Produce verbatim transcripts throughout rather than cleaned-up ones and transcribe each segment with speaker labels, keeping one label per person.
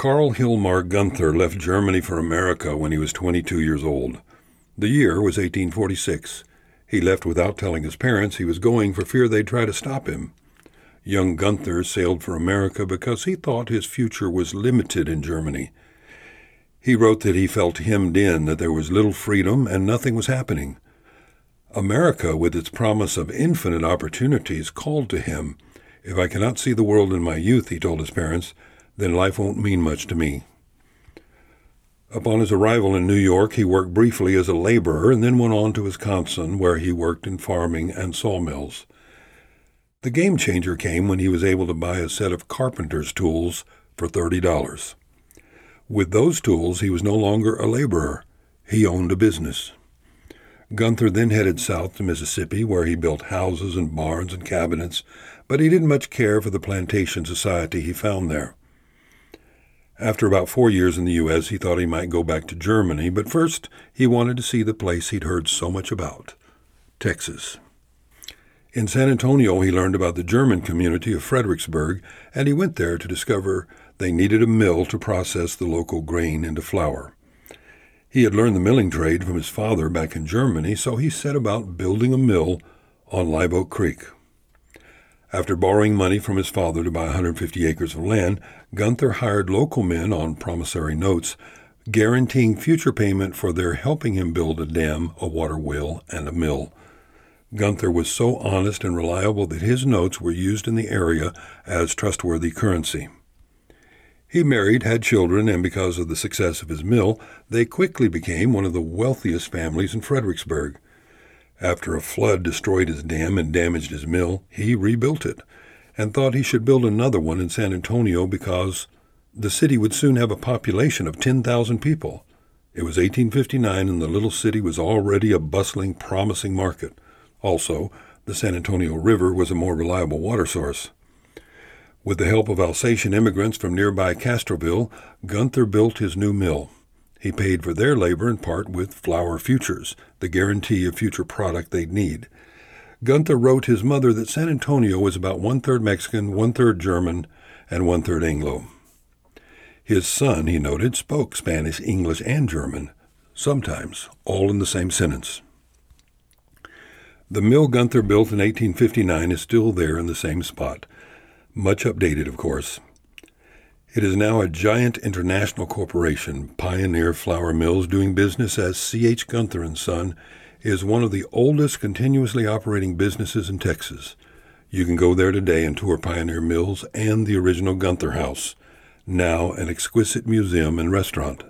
Speaker 1: Karl Hilmar Gunther left Germany for America when he was twenty-two years old. The year was eighteen forty-six. He left without telling his parents he was going for fear they'd try to stop him. Young Gunther sailed for America because he thought his future was limited in Germany. He wrote that he felt hemmed in, that there was little freedom and nothing was happening. America, with its promise of infinite opportunities, called to him. If I cannot see the world in my youth, he told his parents, then life won't mean much to me. Upon his arrival in New York, he worked briefly as a laborer and then went on to Wisconsin, where he worked in farming and sawmills. The game changer came when he was able to buy a set of carpenter's tools for thirty dollars. With those tools, he was no longer a laborer. He owned a business. Gunther then headed south to Mississippi, where he built houses and barns and cabinets, but he didn't much care for the plantation society he found there. After about four years in the U S, he thought he might go back to Germany, but first he wanted to see the place he'd heard so much about, Texas. In San Antonio, he learned about the German community of Fredericksburg, and he went there to discover they needed a mill to process the local grain into flour. He had learned the milling trade from his father back in Germany, so he set about building a mill on Live Oak Creek. After borrowing money from his father to buy one hundred fifty acres of land, Gunther hired local men on promissory notes, guaranteeing future payment for their helping him build a dam, a water wheel, and a mill. Gunther was so honest and reliable that his notes were used in the area as trustworthy currency. He married, had children, and because of the success of his mill, they quickly became one of the wealthiest families in Fredericksburg. After a flood destroyed his dam and damaged his mill, he rebuilt it, and thought he should build another one in San Antonio because the city would soon have a population of ten thousand people. It was eighteen fifty-nine, and the little city was already a bustling, promising market. Also, the San Antonio River was a more reliable water source. With the help of Alsatian immigrants from nearby Castroville, Gunther built his new mill. He paid for their labor in part with flour futures, the guarantee of future product they'd need. Gunther wrote his mother that San Antonio was about one-third Mexican, one-third German, and one-third Anglo. His son, he noted, spoke Spanish, English, and German, sometimes all in the same sentence. The mill Gunther built in eighteen fifty-nine is still there in the same spot, much updated, of course. It is now a giant international corporation. Pioneer Flour Mills, doing business as C H. Gunther and Son, is one of the oldest continuously operating businesses in Texas. You can go there today and tour Pioneer Mills and the original Gunther House, now an exquisite museum and restaurant.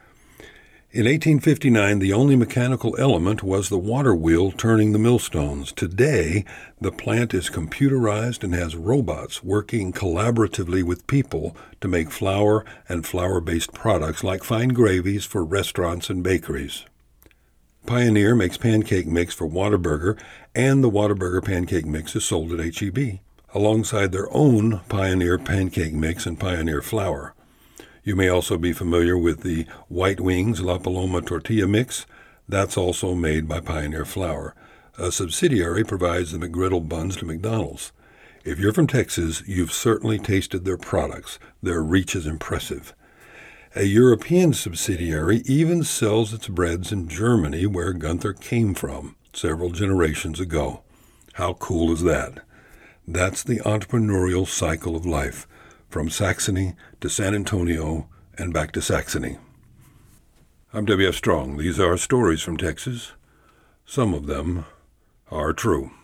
Speaker 1: In eighteen fifty-nine, the only mechanical element was the water wheel turning the millstones. Today, the plant is computerized and has robots working collaboratively with people to make flour and flour-based products like fine gravies for restaurants and bakeries. Pioneer makes pancake mix for Whataburger, and the Whataburger pancake mix is sold at H E B, alongside their own Pioneer pancake mix and Pioneer flour. You may also be familiar with the White Wings La Paloma tortilla mix. That's also made by Pioneer Flour. A subsidiary provides the McGriddle buns to McDonald's. If you're from Texas, you've certainly tasted their products. Their reach is impressive. A European subsidiary even sells its breads in Germany, where Gunther came from several generations ago. How cool is that? That's the entrepreneurial cycle of life, from Saxony to San Antonio and back to Saxony. I'm W F Strong. These are stories from Texas. Some of them are true.